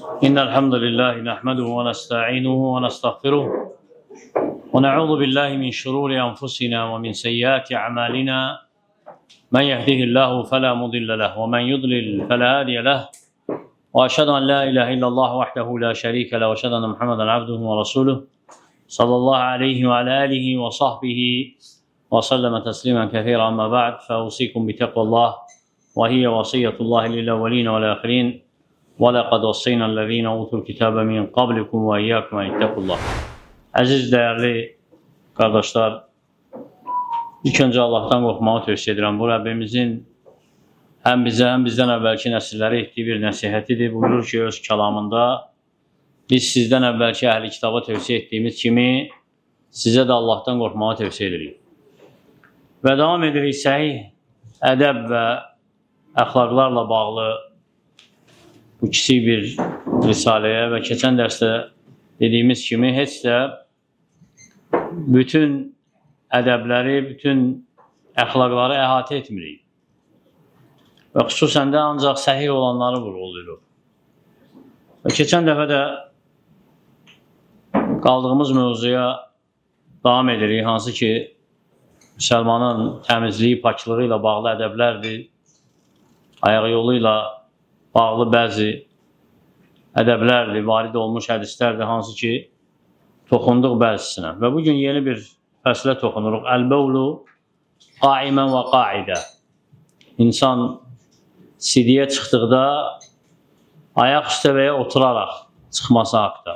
إن الحمد لله نحمده ونستعينه ونستغفره ونعوذ بالله من شرور أنفسنا ومن سيئات أعمالنا من يهده الله فلا مضل له ومن يضلل فلا هادي له وأشهد أن لا إله إلا الله وحده لا شريك له وأشهد أن محمدا عبده ورسوله صلى الله عليه وعلى آله وصحبه وسلم تسليما كثيرا. أما بعد فأوصيكم بتقوى الله وهي وصية الله للأولين والآخرين وَلَقَدْ وَصَّيْنَا الَّذ۪ينَ اُوتُوا الْكِتَابَ مِنْ قَبْلِكُمْ وَاِيَّاكُمْ اِتَّقُوا اللّٰهِ. Əziz, dəyərli qardaşlar, ilk öncə Allahdan qorxmağı tövsiyə edirəm. Bu, Rəbbimizin həm bizə, həm bizdən əvvəlki nəsillərə etdiyi bir nəsihətidir. Buyurur ki, öz kəlamında, biz sizdən əvvəlki əhli kitaba tövsiyə etdiyimiz kimi, sizə də Allahdan qorxmağı tövsiyə edirik. Və davam edirik səhih ədəb və əxlaqlarla bağlı bu kiçik bir risaləyə və keçən dərsdə dediyimiz kimi heç də bütün ədəbləri, bütün əxlaqları əhatə etmirik. Və xüsusən də ancaq səhih olanları vurğuluyoruz. Və keçən dəfə də qaldığımız mövzuya davam edirik, hansı ki, müsəlmanın təmizliyi, paklığı ilə bağlı ədəblərdir, ayaq yolu ilə bağlı bəzi ədəblərdir, varid olmuş hədislərdir, hansı ki, toxunduq bəzisinə. Və bugün yeni bir fəslə toxunuruq. Əl-bəvlu qaimən və qaidə. İnsan sidiyə çıxdıqda ayaq üstə və ya oturaraq çıxması haqda.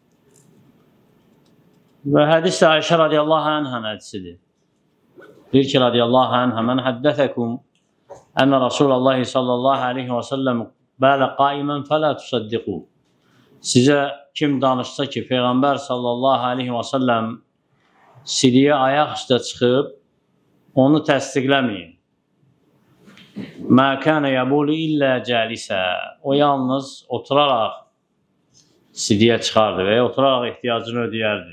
Və hədis də Ayşə radiyallahu anhən hədisidir. Deyir ki, radiyallahu anhə, mən həddəthəkum ənə Rasulallah sallallahu aleyhi və səlləm bələ qaimən fələ tusaddiqu. Sizə kim danışsa ki, Peyğəmbər sallallahu aleyhi və səlləm sidiyə ayaq üstə çıxıb, onu təsdiqləməyin. Mə kənə yəbulu illə cəlisə. O yalnız oturaraq sidiyə çıxardı və ya oturaraq ehtiyacını ödəyərdi.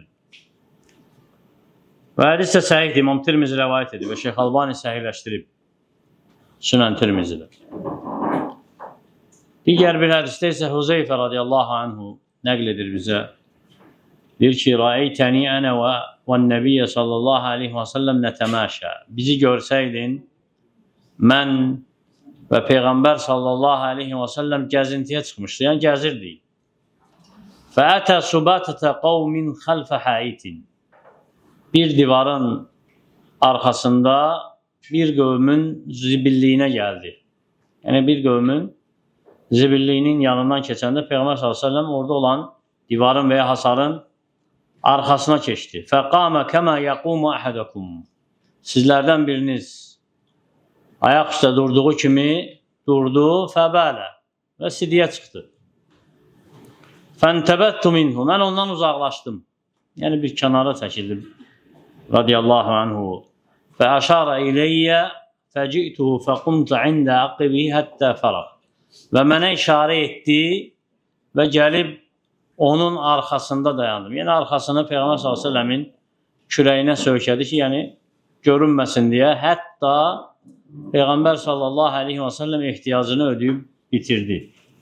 Və hədis də səhihdir, İmam Tirmizi rəvayət edir və Şeyx Albani səhihləşdirib. Sünən Tirmizidə. Digər bir hədisdə isə Huzeyfə radiyallahu anhu nəql edir bizə. Deyir ki, Rəeytəni ənə və nəbiyyə sallallahu aleyhi və səlləm nətəməşə. Bizi görsəydin, mən və Peyğəmbər sallallahu aleyhi və səlləm gəzintiyə çıxmışdı, yəni gəzirdik. Fəətə subətətə qavmin xəlfə həitin. Bir divarın arxasında bir qövmün zibilliyinə gəldi. Yəni bir qövmün zibilliyinin yanından keçəndə Peyğəmbər s.ə.v orada olan divarın və ya hasarın arxasına keçdi. Fəqamə kəmə yəqumu əhədəkum. Sizlərdən biriniz ayaq üstə durduğu kimi durdu, fəbələ və sidiyə çıxdı. Fəntəbəttu minhu. Mən ondan uzaqlaşdım. Yəni bir kənara çəkildim. Radiyallahu anhu. Fəəşara iləyyə fəcituhu fəqumtu ində əqibi həttə fəraq. Və mənə işarə etdi və gəlib onun arxasında dayandım. Yəni arxasını Peyğəmbər s.ə.v-in kürəyinə söykədi ki, yəni görünməsin deyə. Hətta Peyğəmbər s.ə.v ehtiyacını ödəyib bitirdi.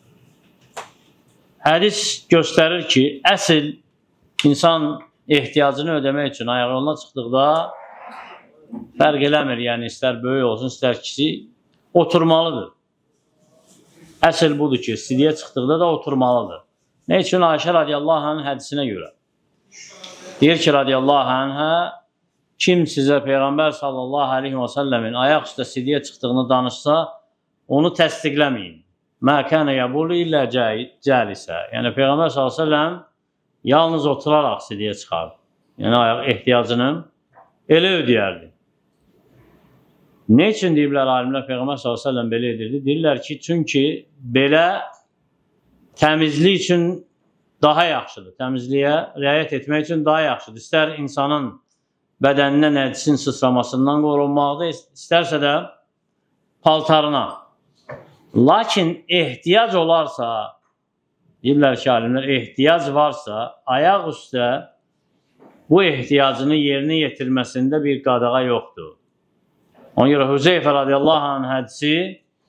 Hədis göstərir ki, əsl insan ehtiyacını ödəmək üçün ayaq yoluna çıxdıqda fərq eləmir, yəni istər böyük olsun, istər kiçik, oturmalıdır. Əsl budur ki, sidiyə çıxdıqda da oturmalıdır. Nə üçün? Ayşə radiyallahu anhın hədisinə görə. Deyir ki, radiyallahu anhə, kim sizə Peyğəmbər sallallahu aleyhi və səlləmin ayaq üstə sidiyə çıxdığını danışsa, onu təsdiqləməyin. Mə kənə yəbulu illə cəlisə. Yəni, Peyğəmbər sallallahu aleyhi və səlləm yalnız oturaraq sidiyə çıxardı. Yəni, ayaq ehtiyacını elə ödəyərdi. Ne üçün deyiblər alimlər Peyğəmbər s.ə.v belə edirdi? Deyirlər ki, çünki belə təmizlik üçün daha yaxşıdır. Təmizliyə riayət etmək üçün daha yaxşıdır. İstər insanın bədəninə nəcisin sıçramasından qorunmaqda, istərsə də paltarına. Lakin ehtiyac olarsa, deyiblər ki, alimlər, ehtiyac varsa, ayaq üstə bu ehtiyacını yerinə yetirməsində bir qadağa yoxdur. Ona görə Hüzeyfə radiyallahu anh hədisi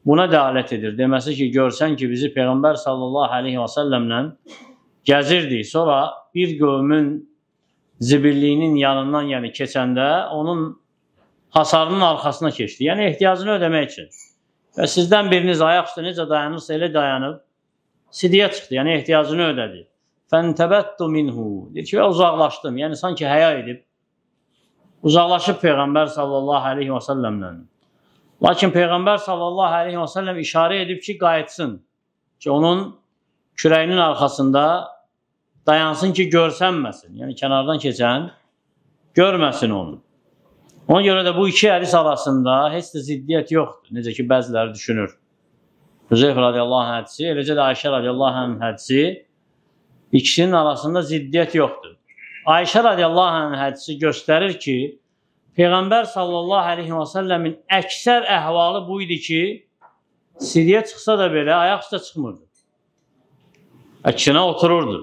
buna dəalət edir. Deməsi ki, görsən ki, bizi Peyğəmbər sallallahu aleyhi və səlləmlə gəzirdik. Sonra bir qövmün zibilliyinin yanından keçəndə onun hasarının arxasına keçdi. Yəni, ehtiyacını ödəmək üçün. Və sizdən biriniz ayaq üstə necə dayanırsa, elə dayanıb, sidiyə çıxdı. Yəni, ehtiyacını ödədi. Fəntəbəttu minhu. Deyir ki, uzaqlaşdım. Yəni, sanki həya edib, uzaqlaşıb Peyğəmbər sallallahu aleyhi və səlləmlə. Lakin Peyğəmbər sallallahu aleyhi və səlləm işarə edib ki, qayıtsın. Ki, onun kürəyinin arxasında dayansın ki, görsənməsin. Yəni, kənardan keçən görməsin onu. Ona görə də bu iki hədis arasında heç də ziddiyyət yoxdur. Necə ki, bəziləri düşünür. Hüzeyf radiyallahu anh hədisi, eləcə də Ayşə radiyallahu anh hədisi, ikisinin arasında ziddiyyət yoxdur. Ayşə radiyallahu anh hədisi göstərir ki, Peyğəmbər sallallahu aleyhi və səlləmin əksər əhvalı bu idi ki, sidiyə çıxsa da belə ayaq üstə çıxmırdı. Əksinə otururdu.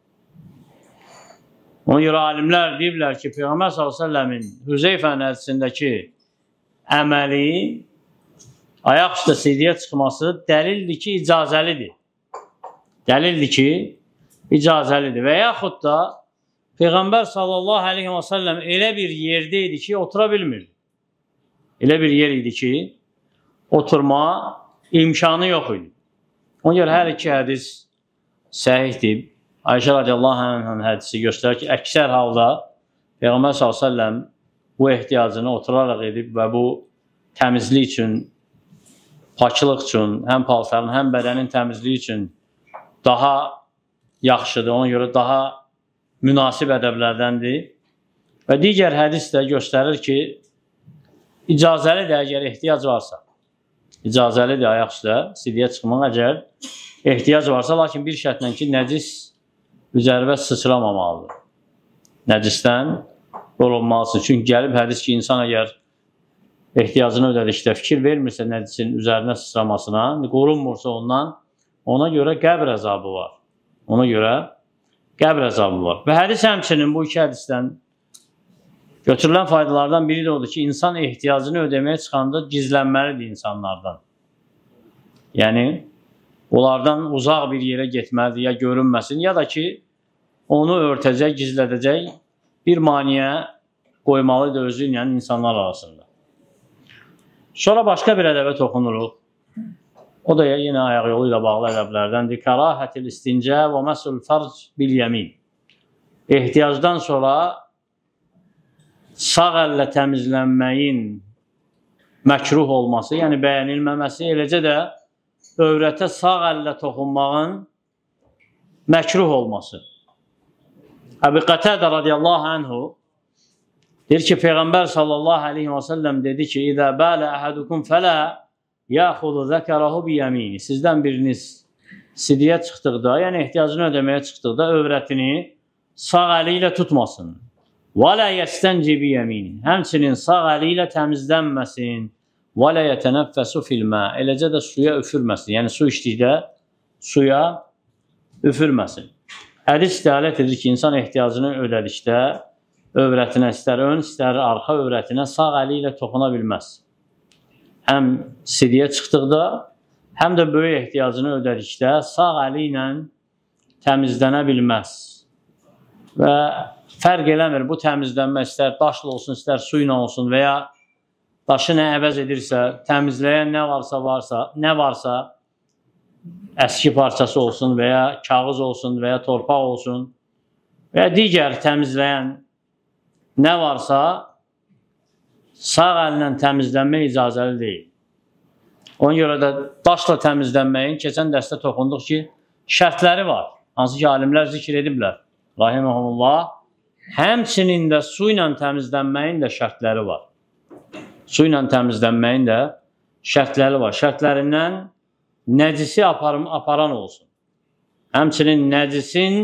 Ona görə alimlər deyiblər ki, Peyğəmbər s.ə.v-in Hüzeyfənin hədisindəki əməli, ayaq üstə sidiyə çıxması dəlildir ki, icazəlidir. Dəlildir ki, icazəlidir. Və yaxud da Peyğəmbər s.ə.v elə bir yerdə idi ki, otura bilmirdi. Elə bir yer idi ki, oturma imkanı yox idi. Ona görə hər iki hədis səhihdir. Ayşə radiyallahu anh hədisi göstərir ki, əksər halda Peyğəmbər s.ə.v bu ehtiyacını oturaraq edib və bu təmizlik üçün, paçılıq üçün, həm paltarın, həm bədənin təmizliyi üçün daha yaxşıdır. Ona görə daha münasib ədəblərdəndir. Və digər hədis də göstərir ki, icazəlidir əgər ehtiyac varsa. İcazəlidir ayaq üstə, sidiyə çıxmaq əgər ehtiyac varsa, lakin bir şərtlə ki, nəcis üzərində sıçramamalıdır. Nəcisdən qorunmalısın. Çünki gəlib hədis ki, insan əgər ehtiyacını ödədikdə fikir vermirsə nəcisin üzərinə sıçramasına, qorunmursa ondan, ona görə qəbr əzabı var. Ona görə qəbr əzabı var. Və hədis həmçinin bu iki hədisdən götürülən faydalardan biri də odur ki, insan ehtiyacını ödəməyə çıxanda gizlənməlidir insanlardan. Yəni, onlardan uzaq bir yerə getməlidir, ya görünməsin, ya da ki, onu örtəcək, gizlədəcək bir maniyə qoymalıdır özü ilə insanlar arasında. Sonra başqa bir ədəbə toxunuruq. O da yenə ayaq yolu ilə bağlı ədəblərdəndir. Kərahətil istincə və məsul fərc bil yəmin. Ehtiyacdan sonra sağ əllə təmizlənməyin məkruh olması, yəni bəyənilməməsi, eləcə də övrətə sağ əllə toxunmağın məkruh olması. Əbu Qətədə radiyallahu anhu deyir ki, Peyğəmbər sallallahu aleyhi və səlləm dedi ki, İzə bələ əhədukum fələ yaxudu zəkərəhu biyəmini. Sizdən biriniz sidiyə çıxdıqda, yəni ehtiyacını ödəməyə çıxdıqda övrətini sağ əli ilə tutmasın. Və lə yəstənci biyəmini. Həmçinin sağ əli ilə təmizlənməsin. Və lə yətənəffəsu filmə. Eləcə də suya üfürməsin. Yəni su içdikdə suya üfürməsin. Hədis dəalət edir ki, insan ehtiyacını ödədikdə övrətinə, istər ön, istər arxa övrətinə sağ əli ilə toxuna bilməz. Həm sidiyə çıxdıqda, həm də böyük ehtiyacını ödədikdə sağ əli ilə təmizlənə bilməz. Və fərq eləmir, bu təmizlənmə istər daşla olsun, istər su ilə olsun və ya daşı nə əvəz edirsə, təmizləyən nə varsa, əski parçası olsun və ya kağız olsun və ya torpaq olsun və ya digər təmizləyən nə varsa sağ əllə təmizlənmək icazəli deyil. Ona görə də daşla təmizlənməyin keçən dərsdə toxunduq ki, şərtləri var. Hansı ki, alimlər zikr ediblər. Rahiməhumullah. Həmçinin də su ilə təmizlənməyin də şərtləri var. Su ilə təmizlənməyin də şərtləri var. Şərtlərindən nəcisi aparan olsun. Həmçinin nəcisin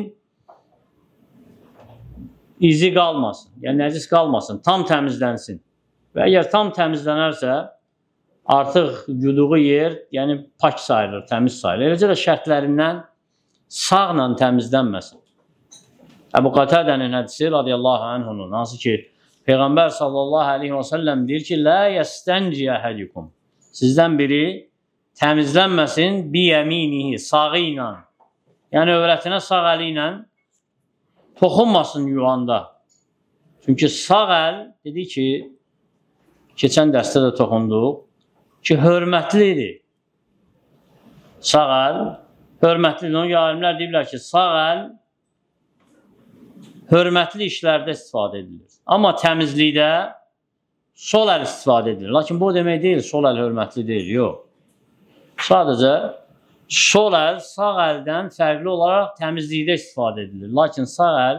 izi qalmasın. Yəni, nəcis qalmasın, tam təmizlənsin. Və əgər tam təmizlənərsə, artıq yuduğu yer, yəni pak sayılır, təmiz sayılır. Eləcə də şərtlərindən sağla təmizlənməsin. Əbu Qətədənin hədisi radiyallahu anhunun, hansı ki, Peyğəmbər sallallahu aleyhi və səlləm deyir ki, Lə yəstənci əhədikum. Sizdən biri təmizlənməsin biyəminihi, sağı ilə. Yəni, övrətinə sağ əli ilə toxunmasın yuvanda. Çünki sağ əl, dedi ki, keçən dərsdə də toxunduq ki, hörmətlidir. Sağ əl hörmətlidir. Onun alimlər deyirlər ki, sağ əl hörmətli işlərdə istifadə edilir. Amma təmizlikdə sol əl istifadə edilir. Lakin bu demək deyil, sol əl hörmətli deyil, yox. Sadəcə, sol əl sağ əldən fərqli olaraq təmizlikdə istifadə edilir. Lakin sağ əl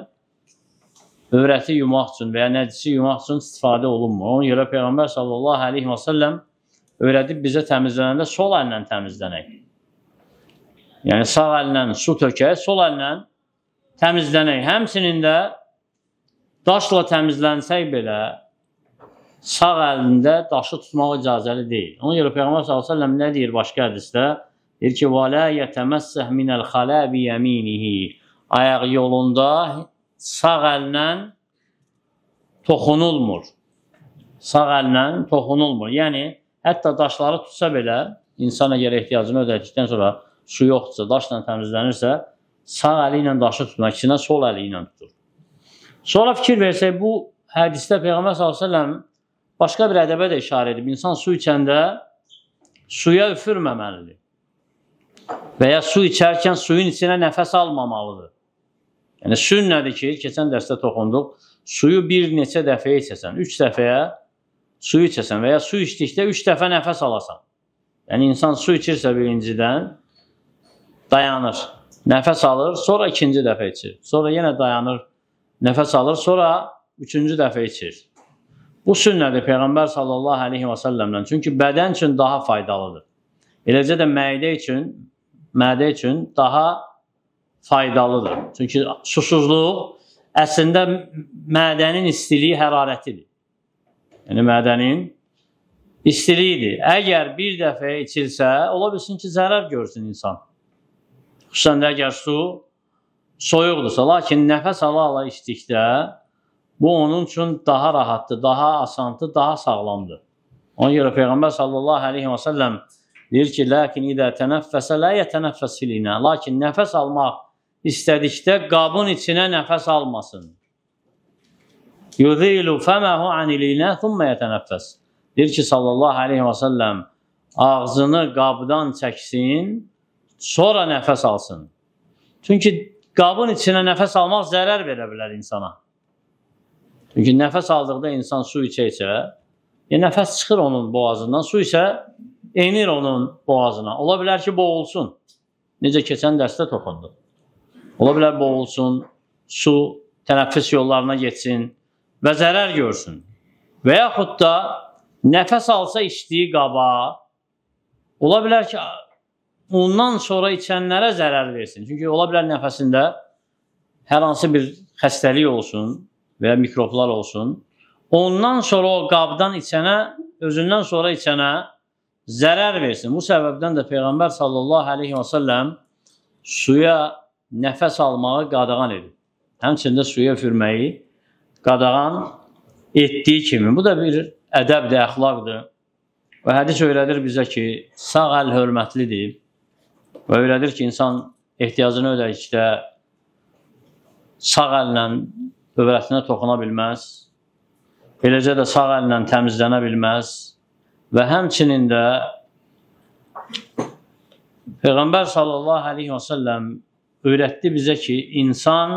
övrəti yumaq üçün və ya nəcisi yumaq üçün istifadə olunmur. Ona görə Peyğəmbər sallallahu aleyhi və səlləm öyrədib bizə təmizlənəndə sol əllə təmizlənək. Yəni, sağ əllə su tökək, sol əllə təmizlənək. Həmçinin də daşla təmizlənsək belə sağ əlində daşı tutmaq icazəli deyil. Ona görə Peyğəmbər s.ə.v nə deyir başqa hədisdə? Deyir ki, وَلَا يَتَمَسَّهْ مِنَ الْخَلَى بِيَمِينِهِ Ayaq yolunda sağ əllə toxunulmur. Sağ əllə toxunulmur. Yəni, hətta daşları tutsa belə, insan əgər ehtiyacını ödədikdən sonra su yoxdursa, daşla təmizlənirsə, sağ əli ilə daşı tutmaq, ikisinə sol əli ilə tutur. Sonra fikir versək, bu hədisdə Peyğəmbər s.ə.v başqa bir ədəbə də işarə edib. İnsan su içəndə suya üfürməməlidir. Və ya su içərkən suyun içinə nəfəs almamalıdır. Yəni, sünnədir ki, keçən dərsdə toxunduq, suyu bir neçə dəfəyə içəsən, 3 dəfəyə suyu içəsən və ya su içdikdə 3 dəfə nəfəs alasan. Yəni, insan su içirsə birincidən dayanır, nəfəs alır, sonra ikinci dəfə içir. Sonra yenə dayanır, nəfəs alır, sonra üçüncü dəfə içir. Bu sünnədir Peyğəmbər sallallahu aleyhi və səlləmdən. Çünki bədən üçün daha faydalıdır. Eləcə də mədə üçün daha faydalıdır. Çünki susuzluq əslində mədənin istiliyi hərarətidir. Yəni, mədənin istiliyidir. Əgər bir dəfə içilsə, ola bilsin ki, zərər görsün insan. Xüsusən də əgər su soyuqdursa, lakin nəfəs ala-ala içdikdə bu onun üçün daha rahatdır, daha asandır, daha sağlamdır. Ona görə Peyğəmbər sallallahu aleyhi və səlləm deyir ki, Lakin idə tənəffəsə lə yətənəffəs filinə. Lakin nəfəs almaq istədikdə qabın içinə nəfəs almasın. Yuzilu fəməhu anilinə thumma yətənəffəs. Deyir ki, sallallahu aleyhi və səlləm ağzını qabdan çəksin, sonra nəfəs alsın. Çünki qabın içinə nəfəs almaq zərər verə bilər insana. Çünki nəfəs aldıqda insan su içə-içə, nəfəs çıxır onun boğazından, su isə enir onun boğazına. Ola bilər ki, boğulsun. Necə keçən dərsdə toxundu. Ola bilər boğulsun, su tənəffüs yollarına geçsin və zərər görsün. Və yaxud da nəfəs alsa içdiyi qaba, ola bilər ki, ondan sonra içənlərə zərər versin. Çünki ola bilər nəfəsində hər hansı bir xəstəlik olsun və ya mikroblar olsun. Ondan sonra o qabdan içənə, özündən sonra içənə zərər versin. Bu səbəbdən də Peyğəmbər sallallahu aleyhi və səlləm suya nəfəs almağı qadağan edir. Həmçində suya üfürməyi qadağan etdiyi kimi. Bu da bir ədəbdir, əxlaqdır. Və hədis öyrədir bizə ki, sağ əl hörmətlidir. Və öyrədir ki, insan ehtiyacını ödədikdə sağ əllə övrətinə toxuna bilməz. Eləcə də sağ əllə təmizlənə bilməz. Və həmçinin də Peyğəmbər sallallahu aleyhi və səlləm öyrətdi bizə ki, insan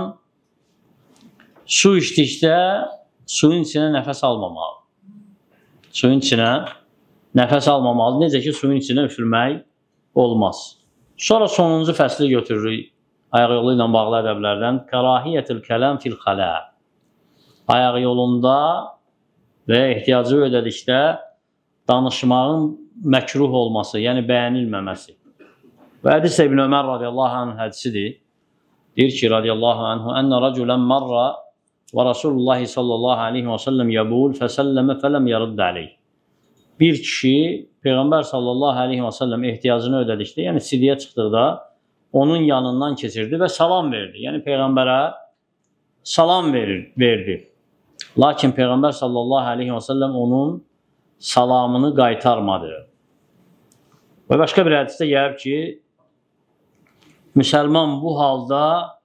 su içdikdə suyun içinə nəfəs almamalı. Suyun içinə nəfəs almamalı. Necə ki, suyun içinə üfürmək olmaz. Sonra sonuncu fəsli götürürük. Ayaq yolu ilə bağlı ədəblərdən. Kərahiyyətül kələm fil xalə. Ayaq yolunda və ehtiyacı ödədikdə danışmağın məkruh olması, yəni bəyənilməməsi. Və hədis İbn Ömər radiyallahu anh hədisidir. Deyir ki, radiyallahu anhu, Ənə rəculən marra və Rasulullahi sallallahu aleyhi və səlləm yəbul fəsəlləmə fələm yarıddə aleyh. Bir kişi Peyğəmbər sallallahu aleyhi və səlləm ehtiyacını ödədikdə, yəni sidiyə çıxdıqda onun yanından keçirdi və salam verdi. Yəni Peyğəmbərə salam verdi. Lakin Peyğəmbər sallallahu aleyhi və səlləm onun salamını qaytarmadı. Və başqa bir hədisdə gəlib ki, müsəlman bu halda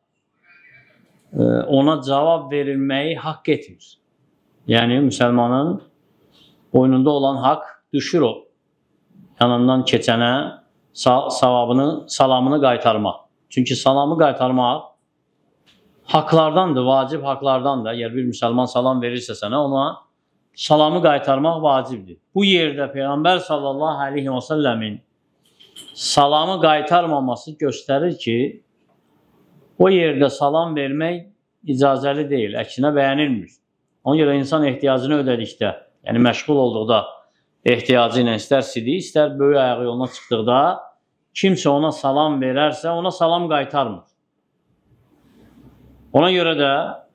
ona cavab verilməyi haqq etmir. Yəni, müsəlmanın boynunda olan haqq düşür o. Yanından keçənə salamını qaytarmaq. Çünki salamı qaytarmaq haqlardandır, vacib haqlardandır. Əgər bir müsəlman salam verirsə sənə, ona salamı qaytarmaq vacibdir. Bu yerdə Peyğəmbər sallallahu aleyhi və səlləmin salamı qaytarmaması göstərir ki, o yerdə salam vermək icazəli deyil, əksinə bəyənilmir. Ona görə insan ehtiyacını ödədikdə, yəni məşğul olduqda ehtiyacı ilə istər sidik, istər böyük ayağı yoluna çıxdıqda kimsə ona salam verərsə, ona salam qaytarmır. Ona görə də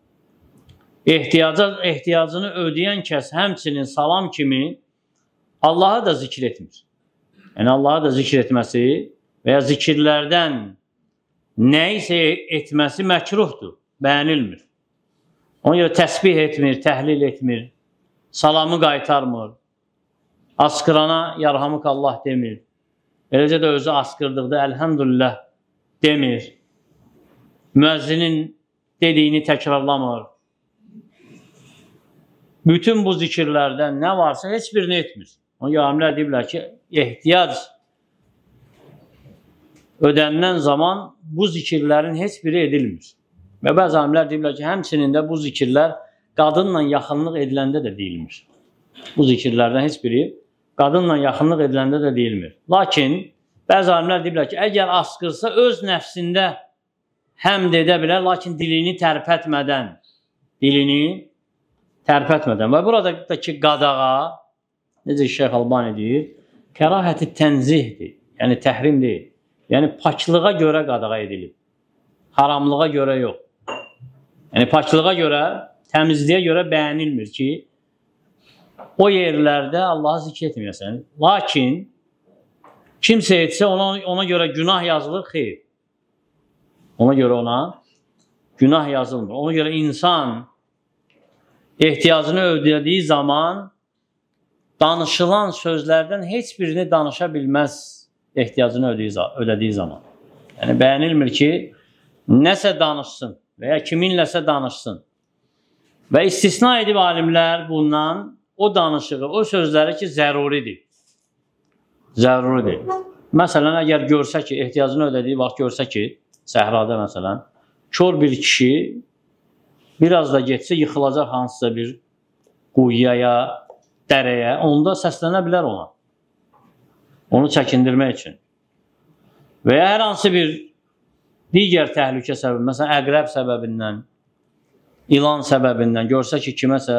ehtiyacını ödəyən kəs həmçinin salam kimi Allahı da zikr etmir. Yəni, Allahı da zikr etməsi və ya zikirlərdən nə isə etməsi məkruhdur, bəyənilmir. Ona görə təsbih etmir, təhlil etmir, salamı qaytarmır, asqırana yarhamıq Allah demir. Eləcə də özü asqırdıqda əlhəmdülillah demir. Müəzzinin dediyini təkrarlamır. Bütün bu zikirlərdən nə varsa heç birini etmir. Ona görə alimlər deyirlər ki, ehtiyac ödənilen zaman bu zikirlərin heç biri edilmir. Və bəzi alimlər deyirlər ki, həmçinin də bu zikirlər qadınla yaxınlıq ediləndə də deyilmir. Bu zikirlərdən heç biri qadınla yaxınlıq ediləndə də deyilmir. Lakin bəzi alimlər deyirlər ki, əgər asqırsa öz nəfsində həmd edə bilər, lakin dilini tərpətmədən, və buradakı qadağa, necə Şeyx Albani deyir, kərahəti tənzihdir, yəni təhrim deyil. Yəni, paklığa görə qadağa edilib, haramlığa görə yox. Yəni, paklığa görə, təmizliyə görə bəyənilmir ki, o yerlərdə Allahı zikr etməyəsən. Lakin, kimsə etsə ona görə günah yazılır, xeyr. Ona görə ona günah yazılmır. Ona görə insan ehtiyacını ödədiyi zaman danışılan sözlərdən heç birini danışa bilməz ehtiyacını ödədiyi zaman. Yəni, bəyənilmir ki, nəsə danışsın və ya kiminləsə danışsın. Və istisna edib alimlər bundan o danışığı, o sözləri ki, zəruridir. Zəruridir. Məsələn, əgər görsə ki, ehtiyacını ödədiyi vaxt görsə ki, səhrada məsələn, kör bir kişi biraz da getsə yıxılacaq hansısa bir quyuya ya dərəyə, onda səslənə bilər ona. Onu çəkindirmək üçün. Və ya hər hansı bir digər təhlükə səbəbi, məsələn, əqrəb səbəbindən, ilan səbəbindən görsə ki, kiməsə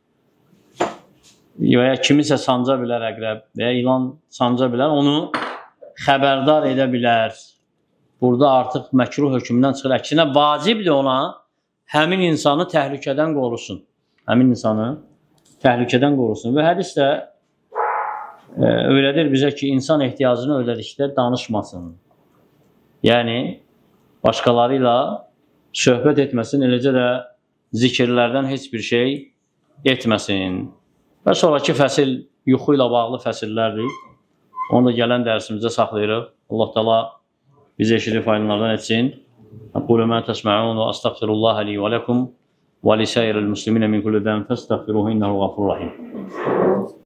və ya kimisə sanca bilər əqrəb və ya ilan sanca bilər, onu xəbərdar edə bilər. Burada artıq məkruh hökmündən çıxır. Əksinə vacibdir ona həmin insanı təhlükədən qorusun. Həmin insanı təhlükədən qorusun. Və hədis də öyrədir bizə ki, insan ehtiyacını ödədikdə danışmasın. Yəni, başqaları ilə söhbət etməsin, eləcə də zikirlərdən heç bir şey etməsin. Və sonraki fəsil yuxu ilə bağlı fəsillərdir. Onu da gələn dərsimizdə saxlayırıq. Allah Teala bizi eşidib faydalardan etsin. أقول ما تسمعون وأستغفر الله لي ولكم ولسائر المسلمين من كل ذنب فاستغفروه إنه غفور رحيم.